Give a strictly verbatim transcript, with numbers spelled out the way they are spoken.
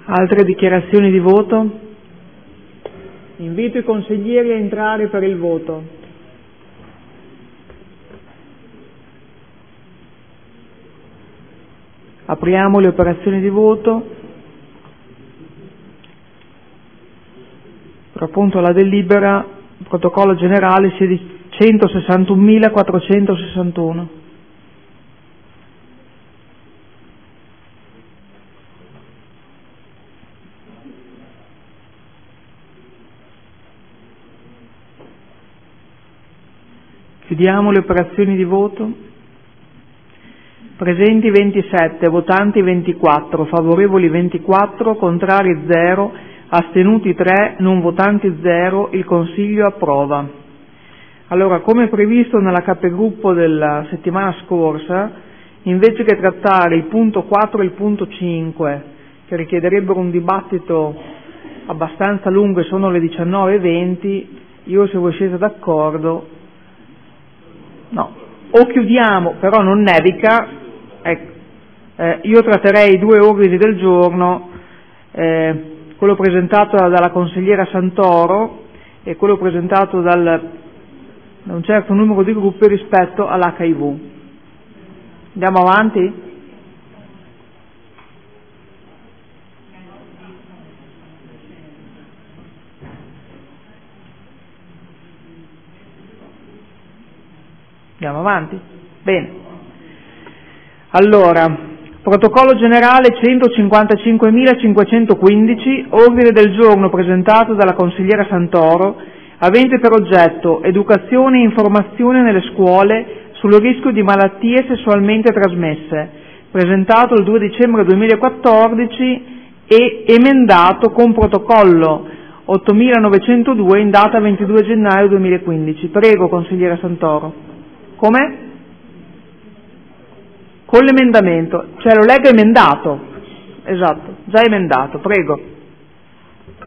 Altre dichiarazioni di voto? Invito i consiglieri a entrare per il voto. Apriamo le operazioni di voto. Per appunto la delibera, il protocollo generale sia di centosessantunomilaquattrocentosessantuno. Chiudiamo le operazioni di voto. Presenti ventisette, votanti ventiquattro, favorevoli ventiquattro, contrari zero, astenuti tre, non votanti zero. Il Consiglio approva. Allora, come previsto nella capigruppo della settimana scorsa, invece che trattare il punto quattro e il punto cinque, che richiederebbero un dibattito abbastanza lungo e sono le diciannove e venti, io, se voi siete d'accordo, no, o chiudiamo, però non nevica, ecco, eh, io tratterei i due ordini del giorno, eh, quello presentato dalla consigliera Santoro e quello presentato dal, da un certo numero di gruppi rispetto all'H I V. Andiamo avanti? Andiamo avanti? Bene. Allora, protocollo generale centocinquantacinquemilacinquecentoquindici, ordine del giorno presentato dalla consigliera Santoro, avente per oggetto educazione e informazione nelle scuole sul rischio di malattie sessualmente trasmesse, presentato il due dicembre duemilaquattordici e emendato con protocollo ottomilanovecentodue in data ventidue gennaio duemilaquindici. Prego, consigliera Santoro. Come? Con l'emendamento, cioè lo leggo emendato, esatto, già emendato, prego.